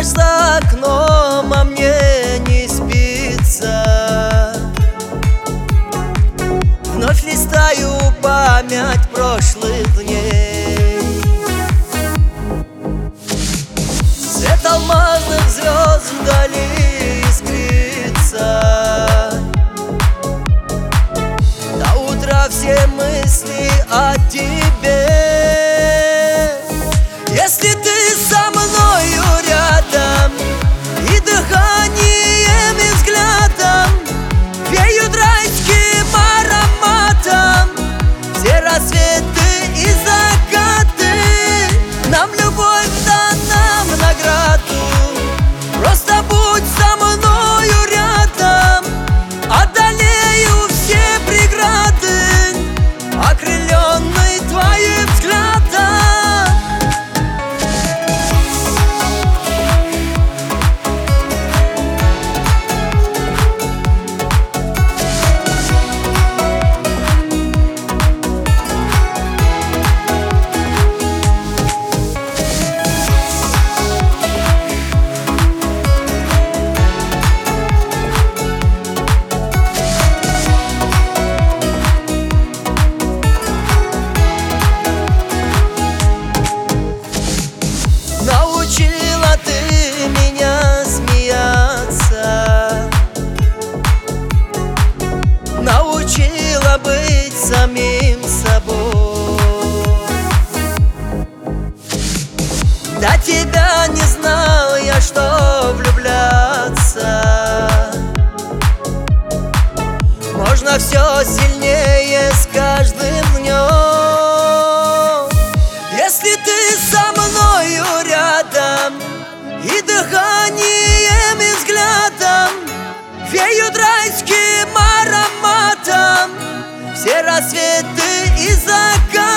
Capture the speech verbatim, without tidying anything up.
дождь за окном, а мне не спится. Вновь листаю память прошлых дней. Свет алмазных звезд вдали искрится. До утра все мысли о тебе. Если ты со мною рядом, и дыханием, и взглядом веют райским ароматом все рассветы и закаты. Нам любовь дана в награду. Просто будь со мною рядом, одолею все преграды, окрыленный твоим взглядом. Научила ты меня смеяться, научила быть самим собой. До тебя не знал я, что влюбляться можно все сильнее с каждым днем. Если ты со мною рядом, и дыханием, и взглядом веют райским ароматом все рассветы и закаты.